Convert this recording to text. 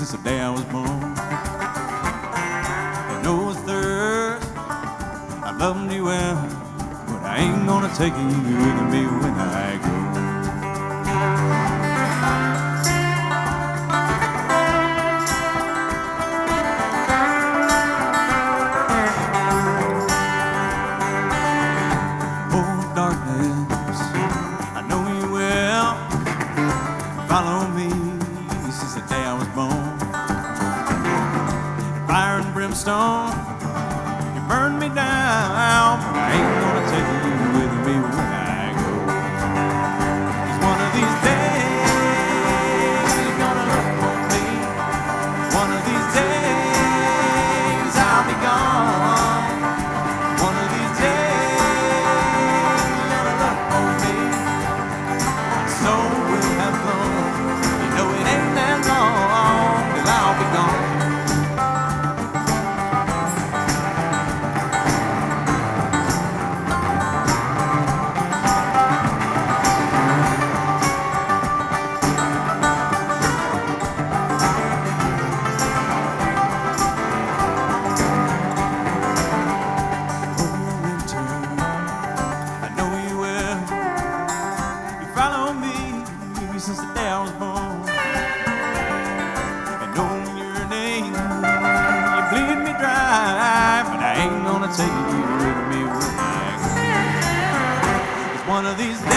since the day I was born. I know a thirst, I love you well, but I ain't gonna take you with me when I go. Follow me since the day I was born. Fire and brimstone, you burned me down, but I ain't gonna take you with me when I go. 'Cause one of these days you're gonna look for me. One of these days I'll be gone. One of these days you're gonna look for me. So we'll have fun. I'll be gone. Winter, I know you will. You follow me since the day I was born. Take you with me when I go. It's one of these days.